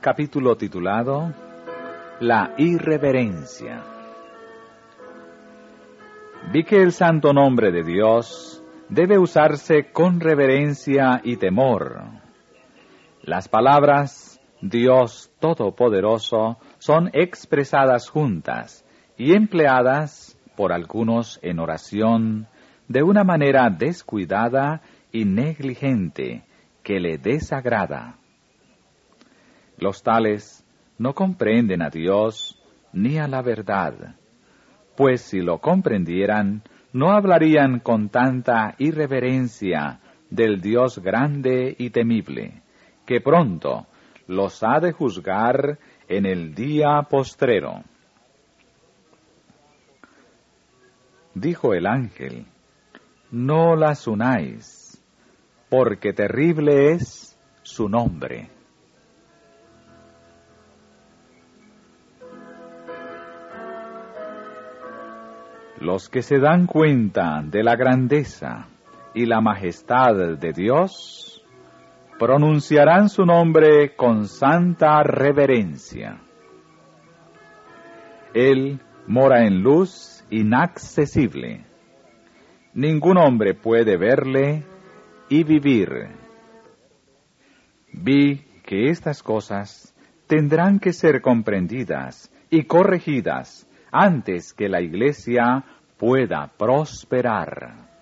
capítulo titulado La irreverencia. Vi que el santo nombre de Dios debe usarse con reverencia y temor. Las palabras Dios Todopoderoso son expresadas juntas y empleadas por algunos en oración de una manera descuidada y negligente que le desagrada. Los tales no comprenden a Dios ni a la verdad, pues si lo comprendieran, no hablarían con tanta irreverencia del Dios grande y temible, que pronto los ha de juzgar en el día postrero. Dijo el ángel: no las unáis, porque terrible es su nombre. Los que se dan cuenta de la grandeza y la majestad de Dios, pronunciarán su nombre con santa reverencia. Él mora en luz inaccesible. Ningún hombre puede verle y vivir. Vi que estas cosas tendrán que ser comprendidas y corregidas antes que la Iglesia pueda prosperar.